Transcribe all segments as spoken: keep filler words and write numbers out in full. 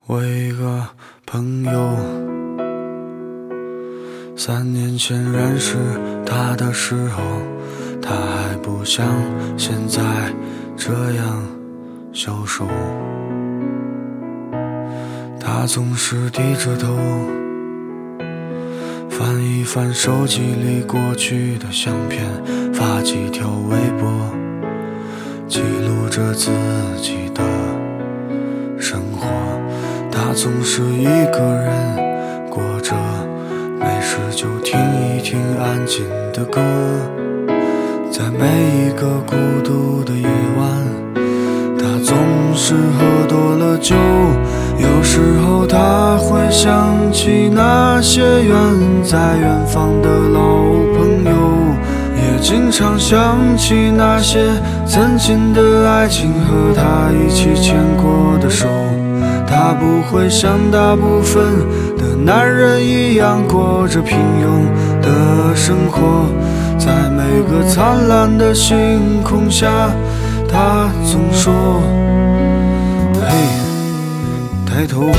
我一个朋友，三年前认识他的时候，他还不像现在这样消瘦。他总是低着头，翻一翻手机里过去的相片，发几条微博，记录着自己的生活。他总是一个人过着，没事就听一听安静的歌，在每一个孤独的夜晚，他总是喝多了酒。有时候他会想起那些远在远方的老朋友，也经常想起那些曾经的爱情和他一起牵过的手。他不会像大部分的男人一样过着平庸的生活，在每个灿烂的星空下，他总说嘿，抬头。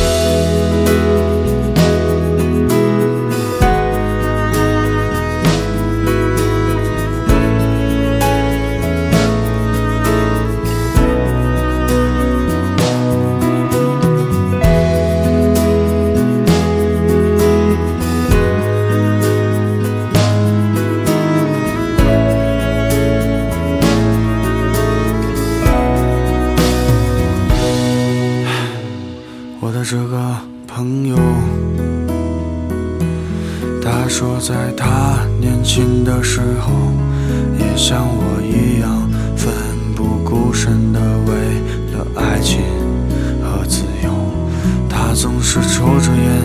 我的这个朋友，他说在他年轻的时候，也像我一样奋不顾身的为了爱情和自由。他总是抽着烟，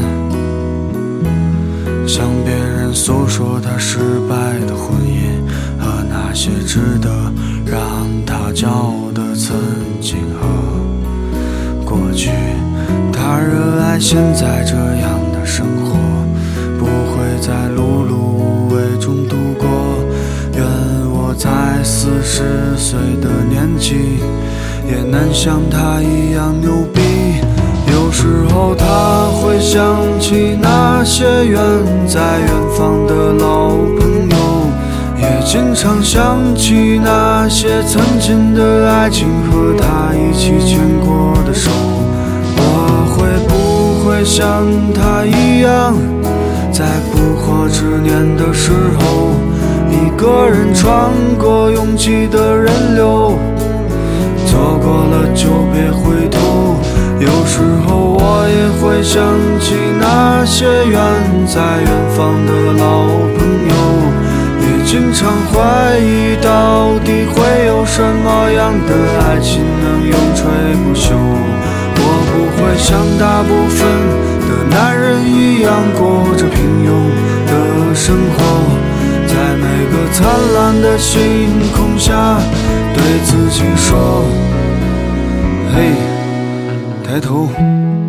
向别人诉说他失败的婚姻和那些值得让他骄傲的曾经和过去。他热爱现在这样的生活，不会在碌碌无为中度过。愿我在四十岁的年纪，也能像他一样牛逼。有时候他会想起那些远在远方的老朋友，也经常想起那些曾经的爱情和他一起牵过的手。会不会像他一样，在不惑之年的时候，一个人穿过拥挤的人流，错过了就别回头。有时候我也会想起那些远在远方的老朋友，也经常怀疑到底会有什么样的爱情能永垂不朽。我不会像大部分的男人一样过着平庸的生活，在每个灿烂的星空下，对自己说嘿，抬头。